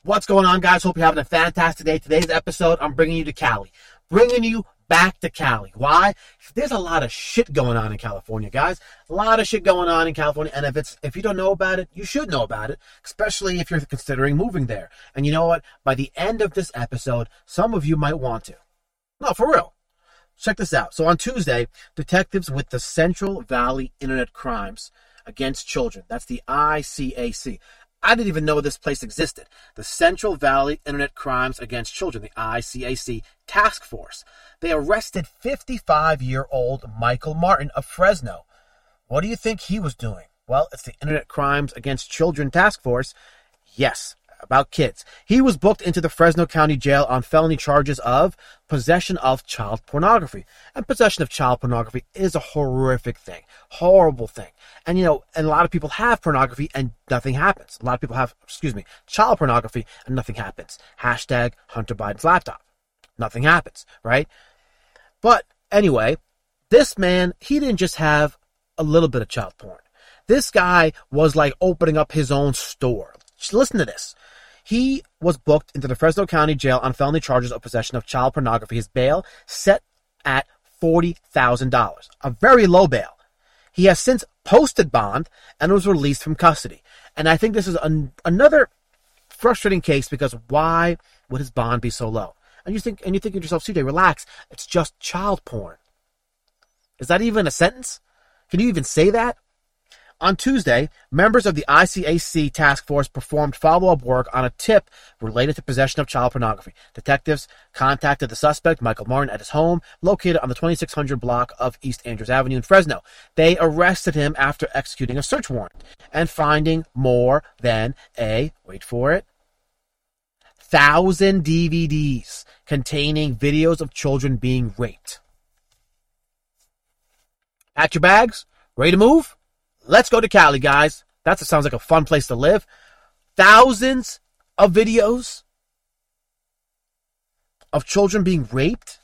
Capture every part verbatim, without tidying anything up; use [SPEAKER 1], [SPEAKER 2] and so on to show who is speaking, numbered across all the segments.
[SPEAKER 1] What's going on, guys? Hope you're having a fantastic day. Today's episode, I'm bringing you to Cali. Bringing you back to Cali. Why? There's a lot of shit going on in California, guys. A lot of shit going on in California. And if it's if you don't know about it, you should know about it, especially if you're considering moving there. And you know what? By the end of this episode, some of you might want to. No, for real. Check this out. So on Tuesday, detectives with the Central Valley Internet Crimes Against Children, that's the I C A C. I didn't even know this place existed. The Central Valley Internet Crimes Against Children, the I C A C Task Force. They arrested fifty-five-year-old Michael Martin of Fresno. What do you think he was doing? Well, it's the Internet Crimes Against Children Task Force. Yes, about kids. He was booked into the Fresno County Jail on felony charges of possession of child pornography. And possession of child pornography is a horrific thing. Horrible thing. And, you know, and a lot of people have pornography and nothing happens. A lot of people have, excuse me, child pornography and nothing happens. Hashtag Hunter Biden's laptop. Nothing happens, right? But anyway, this man, he didn't just have a little bit of child porn. This guy was like opening up his own store. Just listen to this. He was booked into the Fresno County Jail on felony charges of possession of child pornography. His bail set at forty thousand dollars, a very low bail. He has since posted bond and was released from custody. And I think this is an, another frustrating case because why would his bond be so low? And you think, and you think to yourself, C J, relax. It's just child porn. Is that even a sentence? Can you even say that? On Tuesday, members of the I C A C task force performed follow-up work on a tip related to possession of child pornography. Detectives contacted the suspect, Michael Martin, at his home, located on the twenty-six hundred block of East Andrews Avenue in Fresno. They arrested him after executing a search warrant and finding more than a, wait for it, thousand D V Ds containing videos of children being raped. Pack your bags? Ready to move? Let's go to Cali, guys. That sounds like a fun place to live. Thousands of videos of children being raped.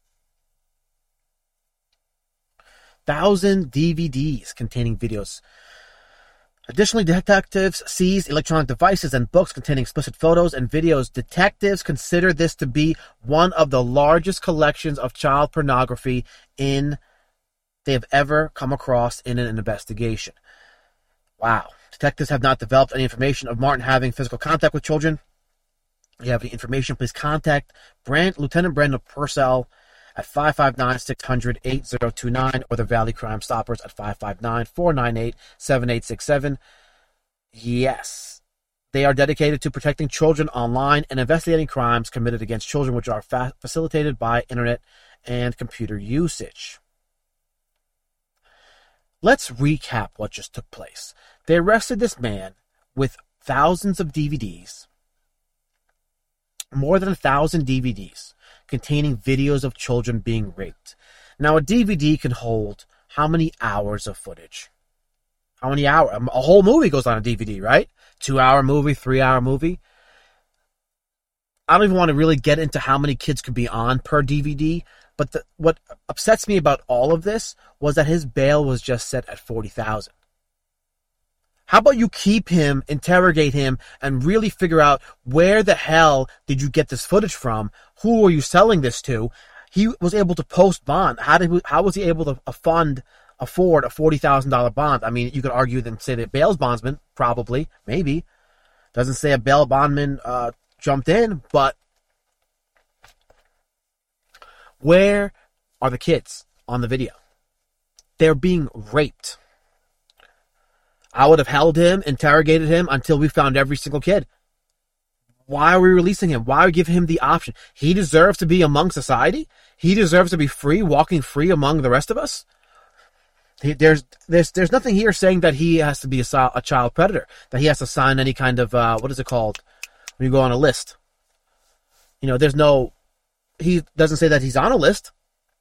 [SPEAKER 1] Thousand D V Ds containing videos. Additionally, detectives seized electronic devices and books containing explicit photos and videos. Detectives consider this to be one of the largest collections of child pornography in they have ever come across in an investigation. Wow. Detectives have not developed any information of Martin having physical contact with children. If you have any information, please contact Brand, Lieutenant Brandon Purcell at five five nine, six hundred, eight zero two nine or the Valley Crime Stoppers at five five nine, four nine eight, seven eight six seven. Yes. They are dedicated to protecting children online and investigating crimes committed against children which are fa- facilitated by internet and computer usage. Let's recap what just took place. They arrested this man with thousands of D V Ds, more than a thousand D V Ds, containing videos of children being raped. Now, a D V D can hold how many hours of footage? How many hours? A whole movie goes on a D V D, right? Two-hour movie, three-hour movie. I don't even want to really get into how many kids could be on per D V D, but the, what upsets me about all of this was that his bail was just set at forty thousand dollars. How about you keep him, interrogate him, and really figure out where the hell did you get this footage from? Who are you selling this to? He was able to post bond. How did how was he able to fund, afford a forty thousand dollars bond? I mean, you could argue and say that bail bondsman, probably, maybe. Doesn't say a bail bondman uh, jumped in, but where are the kids on the video? They're being raped. I would have held him, interrogated him until we found every single kid. Why are we releasing him? Why are we giving him the option? He deserves to be among society. He deserves to be free, walking free among the rest of us. He, there's, there's, there's nothing here saying that he has to be a, a child predator, that he has to sign any kind of, uh, what is it called when you go on a list? You know, there's no, he doesn't say that he's on a list.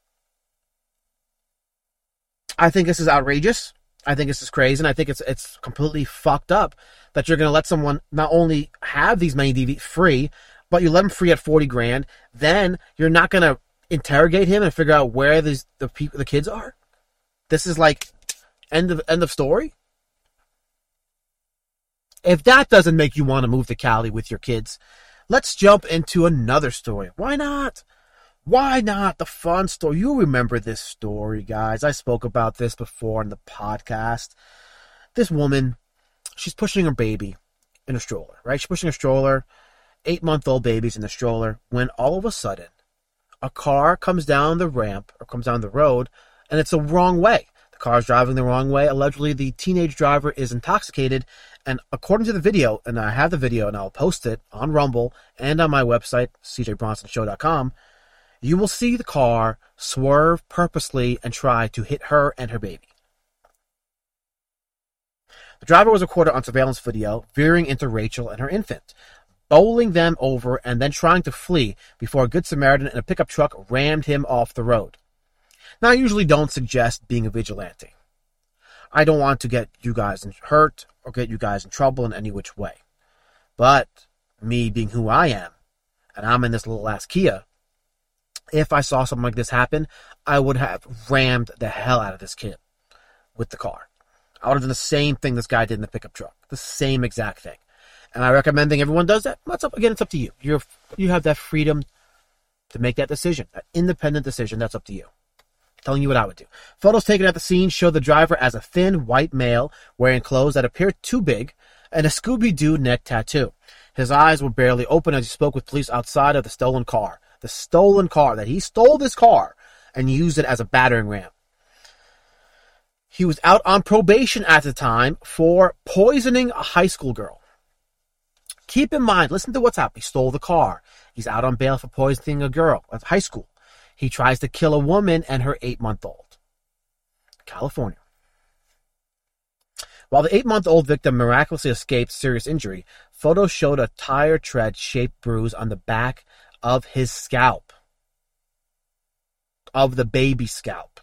[SPEAKER 1] I think this is outrageous. I think this is crazy, and I think it's it's completely fucked up that you're going to let someone not only have these many D V Ds free, but you let him free at forty grand. Then you're not going to interrogate him and figure out where these the people the kids are. This is like end of end of story. If that doesn't make you want to move to Cali with your kids, let's jump into another story. Why not? Why not? The fun story. You remember this story, guys. I spoke about this before in the podcast. This woman, she's pushing her baby in a stroller, right? She's pushing a stroller, eight-month-old baby's in the stroller, when all of a sudden, a car comes down the ramp, or comes down the road, and it's the wrong way. The car's driving the wrong way. Allegedly, the teenage driver is intoxicated, and according to the video, and I have the video, and I'll post it on Rumble and on my website, c j bronson show dot com, you will see the car swerve purposely and try to hit her and her baby. The driver was recorded on surveillance video, veering into Rachel and her infant, bowling them over and then trying to flee before a Good Samaritan in a pickup truck rammed him off the road. Now, I usually don't suggest being a vigilante. I don't want to get you guys hurt or get you guys in trouble in any which way. But me being who I am, and I'm in this little ass Kia, if I saw something like this happen, I would have rammed the hell out of this kid with the car. I would have done the same thing this guy did in the pickup truck. The same exact thing. And I recommend that everyone does that. What's up? Again, it's up to you. You're, you have that freedom to make that decision. That independent decision. That's up to you. I'm telling you what I would do. Photos taken at the scene show the driver as a thin white male wearing clothes that appeared too big and a Scooby-Doo neck tattoo. His eyes were barely open as he spoke with police outside of the stolen car. The stolen car, that he stole this car and used it as a battering ram. He was out on probation at the time for poisoning a high school girl. Keep in mind, listen to what's happening. He stole the car. He's out on bail for poisoning a girl at high school. He tries to kill a woman and her eight-month-old. California. While the eight-month-old victim miraculously escaped serious injury, photos showed a tire tread-shaped bruise on the back of his scalp. Of the baby's scalp.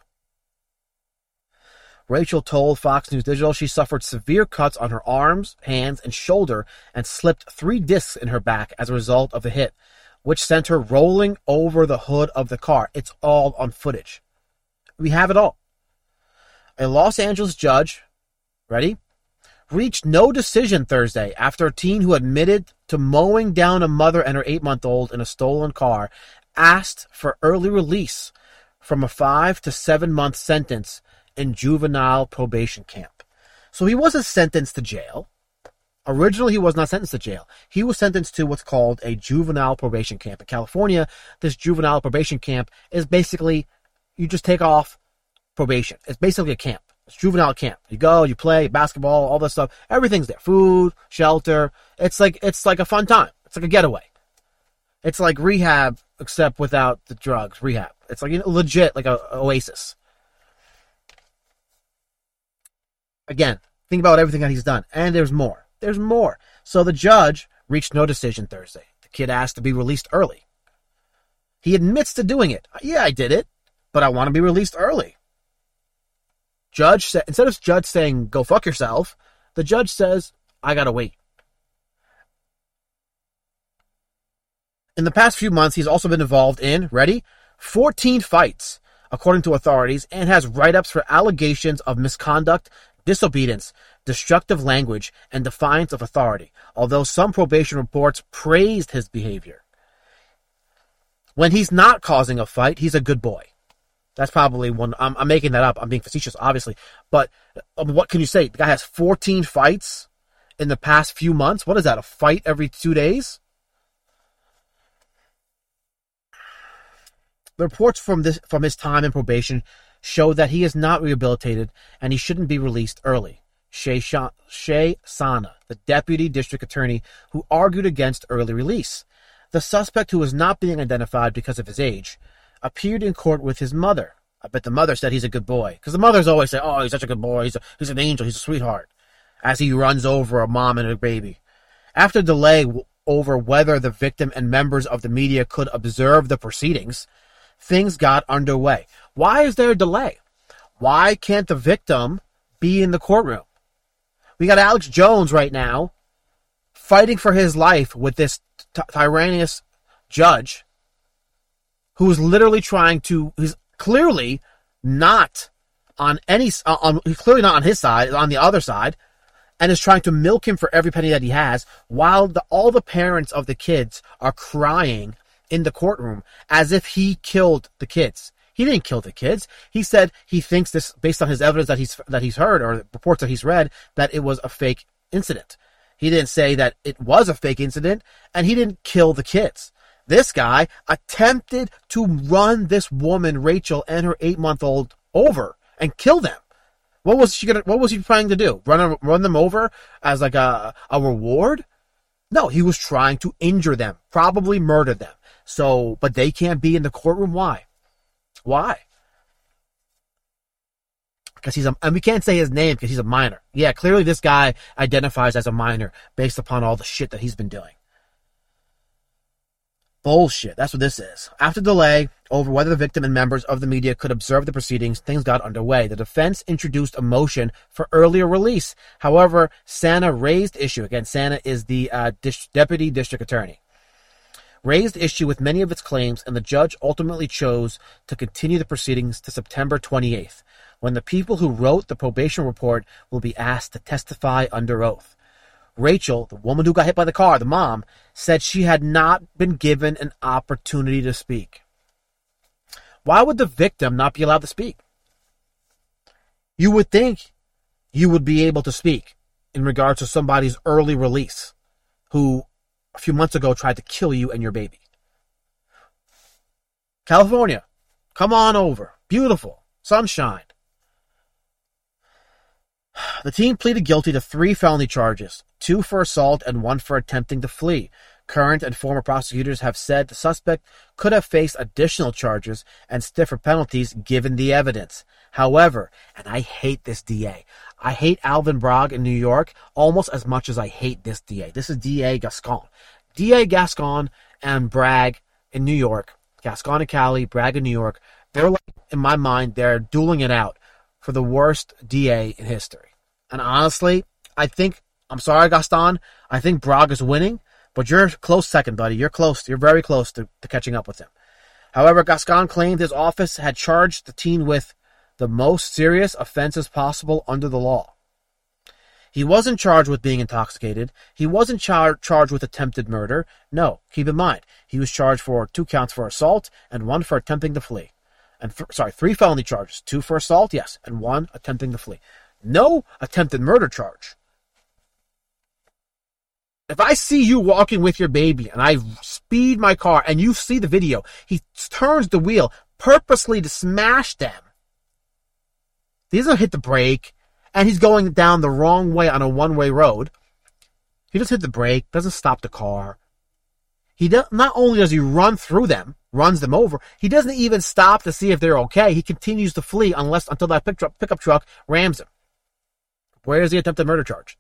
[SPEAKER 1] Rachel told Fox News Digital she suffered severe cuts on her arms, hands, and shoulder and slipped three discs in her back as a result of the hit, which sent her rolling over the hood of the car. It's all on footage. We have it all. A Los Angeles judge, ready, reached no decision Thursday after a teen who admitted to mowing down a mother and her eight-month-old in a stolen car asked for early release from a five to seven month sentence in juvenile probation camp. So he wasn't sentenced to jail. Originally, he was not sentenced to jail. He was sentenced to what's called a juvenile probation camp. In California, this juvenile probation camp is basically, you just take off probation. It's basically a camp. It's juvenile camp. You go, you play basketball, all that stuff. Everything's there. Food, shelter. It's like it's like a fun time. It's like a getaway. It's like rehab, except without the drugs. Rehab. It's like, you know, legit, like a, a oasis. Again, think about everything that he's done. And there's more. There's more. So the judge reached no decision Thursday. The kid asked to be released early. He admits to doing it. Yeah, I did it, but I want to be released early. Judge said, instead of judge saying, go fuck yourself, the judge says, I gotta wait. In the past few months, he's also been involved in, ready, fourteen fights, according to authorities, and has write-ups for allegations of misconduct, disobedience, destructive language, and defiance of authority, although some probation reports praised his behavior. When he's not causing a fight, he's a good boy. That's probably one. I'm, I'm making that up. I'm being facetious, obviously. But um, what can you say? The guy has fourteen fights in the past few months. What is that? A fight every two days? The reports from this from his time in probation show that he is not rehabilitated and he shouldn't be released early. Shay, Sha- Shay Sana, the deputy district attorney who argued against early release. The suspect, who was not being identified because of his age, appeared in court with his mother. I bet the mother said he's a good boy. Because the mothers always say, oh, he's such a good boy. He's, a, he's an angel. He's a sweetheart. As he runs over a mom and a baby. After delay w- over whether the victim and members of the media could observe the proceedings, things got underway. Why is there a delay? Why can't the victim be in the courtroom? We got Alex Jones right now fighting for his life with this t- tyrannous judge who is literally trying to, he's clearly not on any, on, he's clearly not on his side, on the other side. and is trying to milk him for every penny that he has, while the, all the parents of the kids are crying in the courtroom as if he killed the kids. He didn't kill the kids. He said he thinks this, based on his evidence that he's that he's heard or reports that he's read, that it was a fake incident. He didn't say that it was a fake incident, and he didn't kill the kids. This guy attempted to run this woman, Rachel, and her eight-month-old over and kill them. What was she gonna? What was he trying to do? Run run them over as like a a reward? No, he was trying to injure them, probably murder them. So, but they can't be in the courtroom. Why? Why? Because he's a, and we can't say his name because he's a minor. Yeah, clearly this guy identifies as a minor based upon all the shit that he's been doing. Bullshit. That's what this is. After delay over whether the victim and members of the media could observe the proceedings, things got underway. The defense introduced a motion for earlier release. However, Sana raised issue. Again, Sana is the uh, dis- deputy district attorney. Raised issue with many of its claims, and the judge ultimately chose to continue the proceedings to September twenty-eighth, when the people who wrote the probation report will be asked to testify under oath. Rachel, the woman who got hit by the car, the mom, said she had not been given an opportunity to speak. Why would the victim not be allowed to speak? You would think you would be able to speak in regards to somebody's early release who a few months ago tried to kill you and your baby. California, come on over. Beautiful. Sunshine. The teen pleaded guilty to three felony charges, two for assault and one for attempting to flee. Current and former prosecutors have said the suspect could have faced additional charges and stiffer penalties given the evidence. However, and I hate this D A, I hate Alvin Bragg in New York almost as much as I hate this D A. This is D A Gascon. D A Gascon and Bragg in New York, Gascon and Cali, Bragg in New York, they're like, in my mind, they're dueling it out for the worst D A in history. And honestly, I think, I'm sorry, Gaston, I think Bragg is winning, but you're close second, buddy. You're close. You're very close to, to catching up with him. However, Gascon claimed his office had charged the teen with the most serious offenses possible under the law. He wasn't charged with being intoxicated. He wasn't char- charged with attempted murder. No, keep in mind, he was charged for two counts for assault and one for attempting to flee. And th- sorry, three felony charges. Two for assault, yes, and one attempting to flee. No attempted murder charge. If I see you walking with your baby and I speed my car and you see the video, he turns the wheel purposely to smash them. He doesn't hit the brake and he's going down the wrong way on a one-way road. He doesn't hit the brake, doesn't stop the car. He does, not only does he run through them, runs them over, he doesn't even stop to see if they're okay. He continues to flee unless until that pick truck, pickup truck rams him. Where is the attempted murder charge?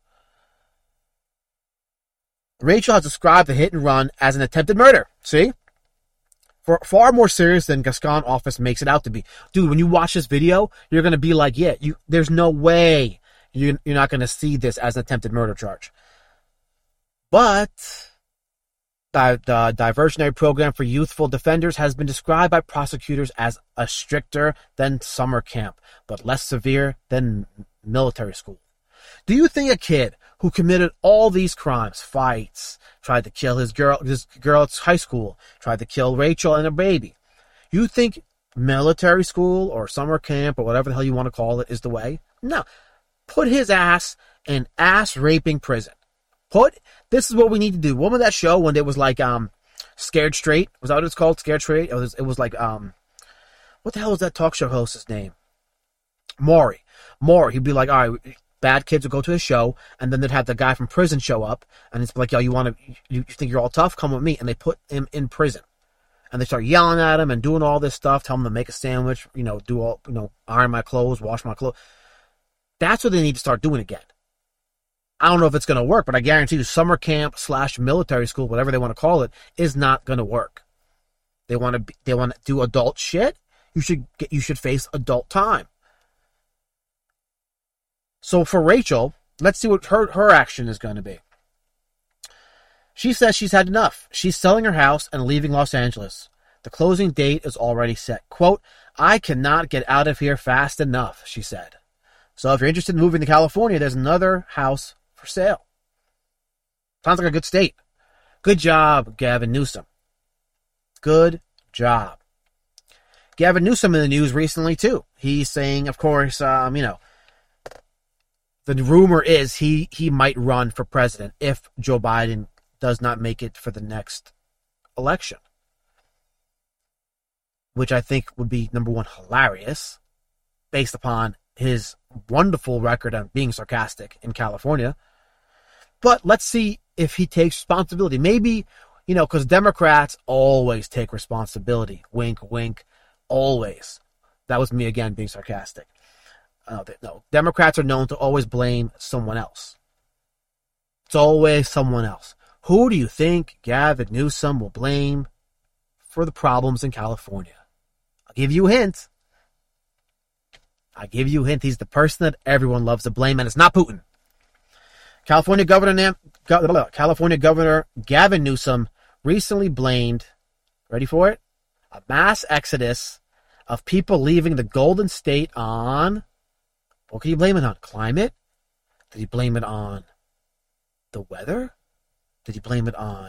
[SPEAKER 1] Rachel has described the hit and run as an attempted murder. See? For far more serious than Gascon office makes it out to be. Dude, when you watch this video, you're going to be like, yeah, you. there's no way you, you're not going to see this as an attempted murder charge. But the, the diversionary program for youthful defenders has been described by prosecutors as a stricter than summer camp, but less severe than military school. Do you think a kid who committed all these crimes, fights, tried to kill his girl, his girl at high school, tried to kill Rachel and her baby, you think military school or summer camp or whatever the hell you want to call it is the way? No. Put his ass in ass-raping prison. Put, this is what we need to do. Remember that show when it was like, um, Scared Straight? Was that what it's called? Scared Straight? It was, it was like, um, what the hell was that talk show host's name? Maury. Maury. He'd be like, all right, bad kids would go to his show, and then they'd have the guy from prison show up, and it's like, yo, you want to, you think you're all tough? Come with me. And they put him in prison. And they start yelling at him and doing all this stuff, tell him to make a sandwich, you know, do all, you know, iron my clothes, wash my clothes. That's what they need to start doing again. I don't know if it's going to work, but I guarantee you summer camp slash military school, whatever they want to call it, is not going to work. They want to be, they want to do adult shit. You should get, you should face adult time. So for Rachel, let's see what her, her action is going to be. She says she's had enough. She's selling her house and leaving Los Angeles. The closing date is already set. Quote, I cannot get out of here fast enough, she said. So if you're interested in moving to California, there's another house for sale. Sounds like a good state. Good job, Gavin Newsom. Good job. Gavin Newsom in the news recently, too. He's saying, of course, um, you know, the rumor is he, he might run for president if Joe Biden does not make it for the next election. Which I think would be, number one, hilarious, based upon his wonderful record on being sarcastic in California. But let's see if he takes responsibility. Maybe, you know, because Democrats always take responsibility. Wink, wink, always. That was me again being sarcastic. Uh, no, Democrats are known to always blame someone else. It's always someone else. Who do you think Gavin Newsom will blame for the problems in California? I'll give you a hint. I give you a hint. He's the person that everyone loves to blame, and it's not Putin. California Governor California Governor Gavin Newsom recently blamed, ready for it, a mass exodus of people leaving the Golden State on, what can you blame it on? Climate? Did he blame it on the weather? Did he blame it on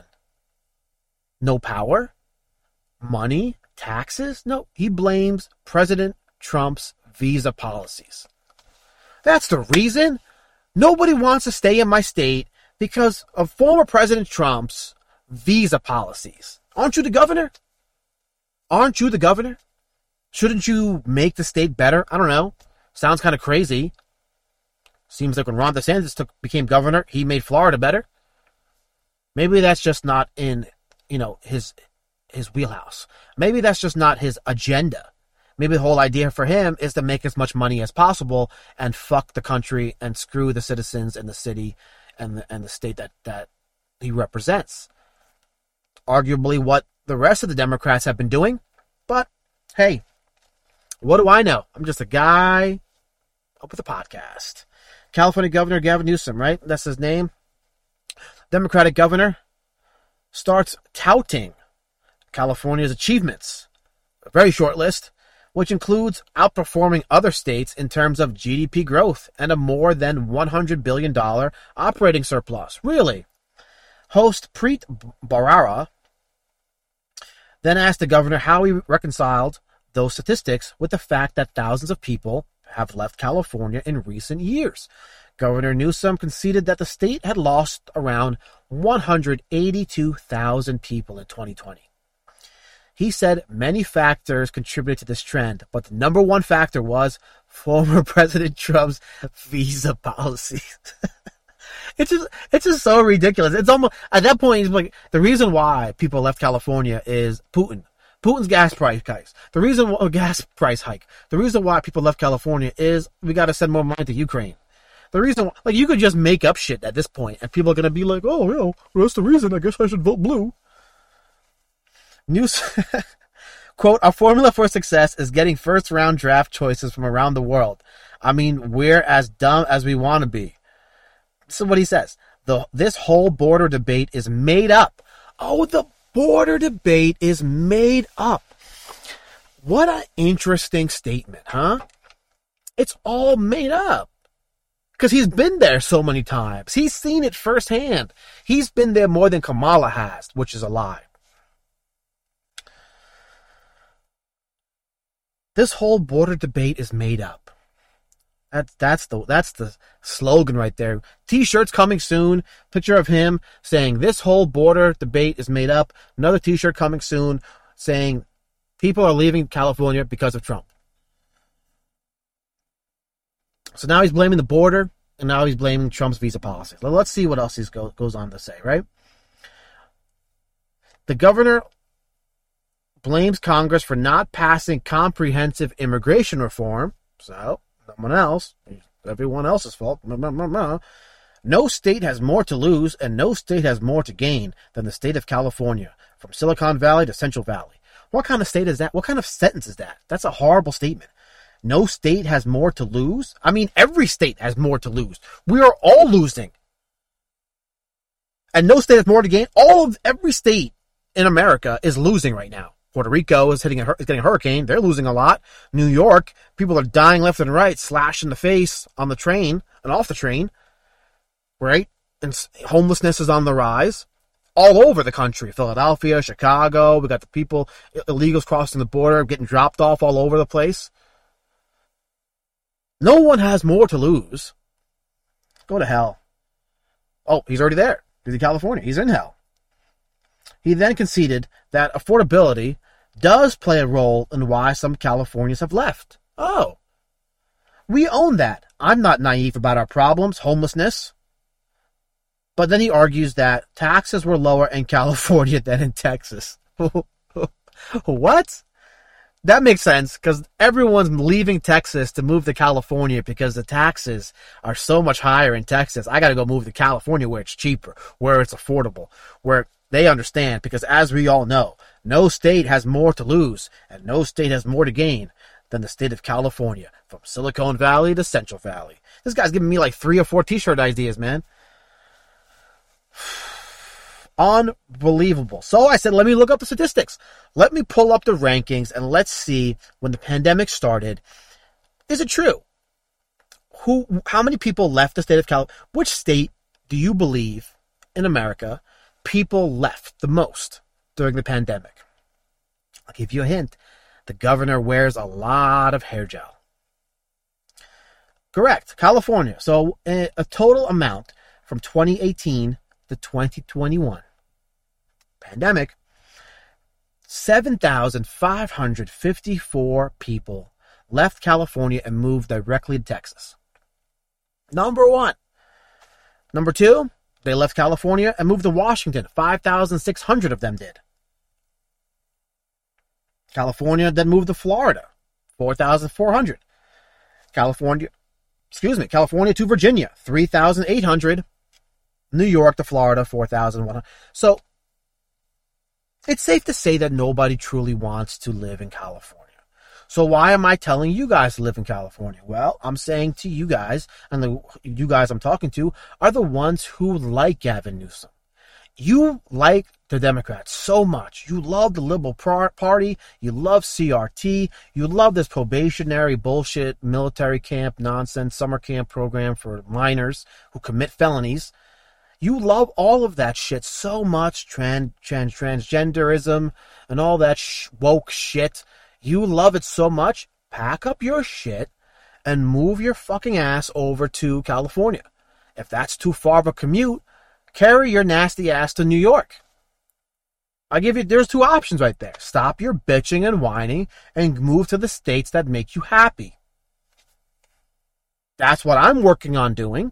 [SPEAKER 1] no power? Money? Taxes? No, he blames President Trump's visa policies. That's the reason. Nobody wants to stay in my state because of former President Trump's visa policies. Aren't you the governor? Aren't you the governor? Shouldn't you make the state better? I don't know. Sounds kind of crazy. Seems like when Ron DeSantis took, became governor, he made Florida better. Maybe that's just not in, you know, his his wheelhouse. Maybe that's just not his agenda. Maybe the whole idea for him is to make as much money as possible and fuck the country and screw the citizens and the city and the, and the state that, that he represents. Arguably what the rest of the Democrats have been doing. But, hey, what do I know? I'm just a guy up with a podcast. California Governor Gavin Newsom, right? That's his name. Democratic governor starts touting California's achievements. A very short list, which includes outperforming other states in terms of G D P growth and a more than one hundred billion dollars operating surplus. Really? Host Preet Bharara then asked the governor how he reconciled those statistics with the fact that thousands of people have left California in recent years. Governor Newsom conceded that the state had lost around one hundred eighty-two thousand people in twenty twenty. He said many factors contributed to this trend, but the number one factor was former President Trump's visa policies. It's just, it's just so ridiculous. It's almost, at that point, it's like, the reason why people left California is Putin. Putin's gas price hikes. The reason why, gas price hike. The reason why people left California is we got to send more money to Ukraine. The reason, like, you could just make up shit at this point, and people are going to be like, oh, you know, well, that's the reason. I guess I should vote blue. News, quote, our formula for success is getting first round draft choices from around the world. I mean, we're as dumb as we want to be. This is what he says. The, this whole border debate is made up. Oh, the border debate is made up. What an interesting statement, huh? It's all made up. Because he's been there so many times. He's seen it firsthand. He's been there more than Kamala has, which is a lie. This whole border debate is made up. That's that's the that's the slogan right there. T-shirts coming soon. Picture of him saying this whole border debate is made up. Another T-shirt coming soon saying people are leaving California because of Trump. So now he's blaming the border, and now he's blaming Trump's visa policies. Well, let's see what else he go, goes on to say, right? The governor blames Congress for not passing comprehensive immigration reform. So, someone else, everyone else's fault. No state has more to lose, and no state has more to gain than the state of California, from Silicon Valley to Central Valley. What kind of state is that? What kind of sentence is that? That's a horrible statement. No state has more to lose? I mean, every state has more to lose. We are all losing. And no state has more to gain. All of every state in America is losing right now. Puerto Rico is hitting a, is getting a hurricane. They're losing a lot. New York, people are dying left and right, slashed in the face on the train and off the train. right? And homelessness is on the rise all over the country. Philadelphia, Chicago, we got the people, illegals crossing the border, getting dropped off all over the place. No one has more to lose. Go to hell. Oh, he's already there. He's in California. He's in hell. He then conceded that affordability does play a role in why some Californians have left. Oh, we own that. I'm not naive about our problems, homelessness. But then he argues that taxes were lower in California than in Texas. What? That makes sense, because everyone's leaving Texas to move to California because the taxes are so much higher in Texas. I got to go move to California where it's cheaper, where it's affordable, where they understand, because as we all know, no state has more to lose and no state has more to gain than the state of California, from Silicon Valley to Central Valley. This guy's giving me like three or four t-shirt ideas, man. Unbelievable. So I said, let me look up the statistics. Let me pull up the rankings and let's see when the pandemic started. Is it true? Who? How many people left the state of California? Which state do you believe in America people left the most during the pandemic? I'll give you a hint. The governor wears a lot of hair gel. Correct. California. So a total amount from twenty eighteen to twenty twenty-one. Pandemic. seven thousand five hundred fifty-four people left California and moved directly to Texas. Number one. Number two, they left California and moved to Washington. five thousand six hundred of them did. California then moved to Florida. four thousand four hundred. California, excuse me, California to Virginia. three thousand eight hundred. New York to Florida, four thousand one hundred. So, it's safe to say that nobody truly wants to live in California. So why am I telling you guys to live in California? Well, I'm saying to you guys, and the you guys I'm talking to, are the ones who like Gavin Newsom. You like the Democrats so much. You love the Liberal Party. You love C R T. You love this probationary bullshit military camp nonsense summer camp program for minors who commit felonies. You love all of that shit so much, trans, trans, transgenderism and all that sh- woke shit. You love it so much, pack up your shit and move your fucking ass over to California. If that's too far of a commute, carry your nasty ass to New York. I give you, there's two options right there. Stop your bitching and whining and move to the states that make you happy. That's what I'm working on doing.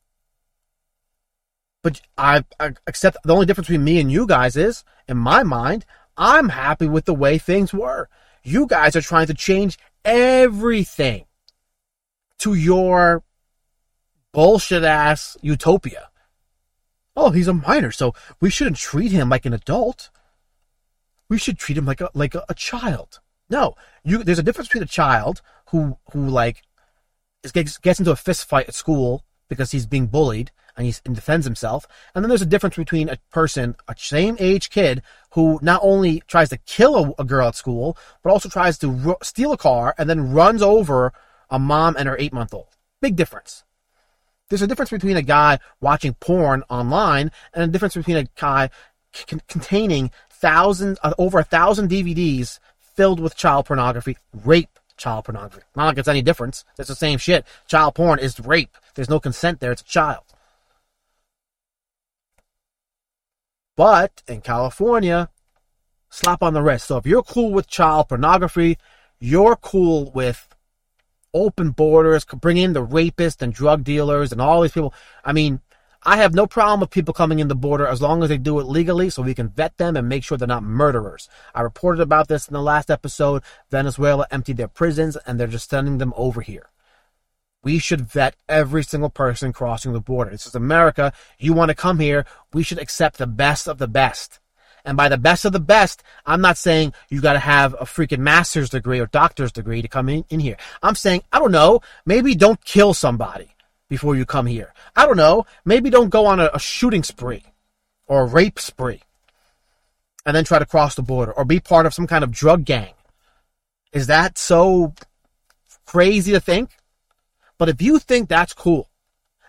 [SPEAKER 1] But I, I accept the only difference between me and you guys is, in my mind, I'm happy with the way things were. You guys are trying to change everything to your bullshit-ass utopia. Oh, he's a minor, so we shouldn't treat him like an adult. We should treat him like a like a, a child. No, you. There's a difference between a child who who like gets, gets into a fist fight at school because he's being bullied and he defends himself. And then there's a difference between a person, a same age kid, who not only tries to kill a, a girl at school, but also tries to ru- steal a car and then runs over a mom and her eight-month-old. Big difference. There's a difference between a guy watching porn online and a difference between a guy c- containing thousands, uh, over a thousand D V Ds filled with child pornography, rape child pornography. Not like it's any difference. It's the same shit. Child porn is rape. There's no consent there. It's a child. But in California, slap on the wrist. So if you're cool with child pornography, you're cool with open borders, bring in the rapists and drug dealers and all these people. I mean, I have no problem with people coming in the border as long as they do it legally so we can vet them and make sure they're not murderers. I reported about this in the last episode. Venezuela emptied their prisons and they're just sending them over here. We should vet every single person crossing the border. This is America. You want to come here, we should accept the best of the best. And by the best of the best, I'm not saying you got to have a freaking master's degree or doctor's degree to come in, in here. I'm saying, I don't know, maybe don't kill somebody before you come here. I don't know, maybe don't go on a, a shooting spree or a rape spree and then try to cross the border or be part of some kind of drug gang. Is that so crazy to think? But if you think that's cool,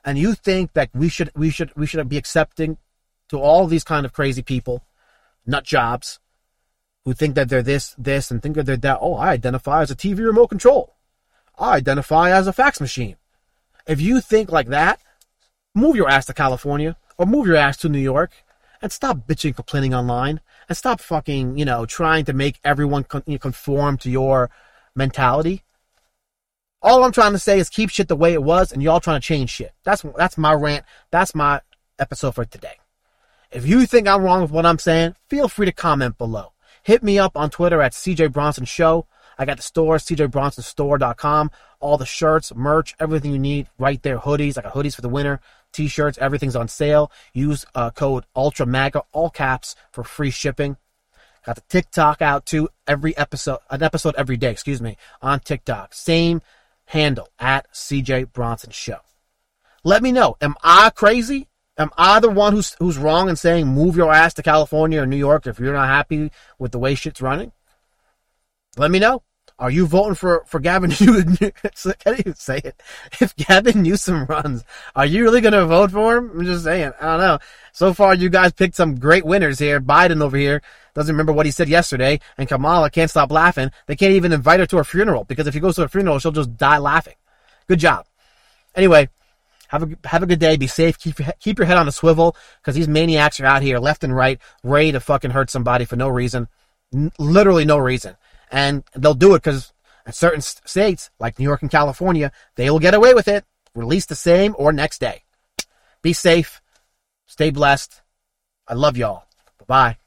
[SPEAKER 1] and you think that we should we should we should be accepting to all these kind of crazy people, nut jobs, who think that they're this this and think that they're that. Oh, I identify as a T V remote control. I identify as a fax machine. If you think like that, move your ass to California or move your ass to New York and stop bitching, complaining online, and stop fucking, you know, trying to make everyone con- you know, conform to your mentality. All I'm trying to say is keep shit the way it was, and y'all trying to change shit. That's that's my rant. That's my episode for today. If you think I'm wrong with what I'm saying, feel free to comment below. Hit me up on Twitter at C J Bronson Show. I got the store, c j bronson store dot com. All the shirts, merch, everything you need right there. Hoodies, I got hoodies for the winter. T-shirts, everything's on sale. Use uh, code ULTRAMAGA, all caps, for free shipping. Got the TikTok out too. Every episode, an episode every day, excuse me, on TikTok. Same handle, at C J Bronson Show. Let me know. Am I crazy? Am I the one who's who's wrong in saying move your ass to California or New York if you're not happy with the way shit's running? Let me know. Are you voting for, for Gavin Newsom? I can't even say it. If Gavin Newsom runs, are you really going to vote for him? I'm just saying. I don't know. So far, you guys picked some great winners here. Biden over here doesn't remember what he said yesterday, and Kamala can't stop laughing. They can't even invite her to her funeral, because if he goes to a funeral, she'll just die laughing. Good job. Anyway, have a, have a good day. Be safe. Keep your, keep your head on a swivel, because these maniacs are out here left and right, ready to fucking hurt somebody for no reason. N- literally no reason. And they'll do it because in certain states, like New York and California, they will get away with it. Release the same or next day. Be safe. Stay blessed. I love y'all. Bye-bye.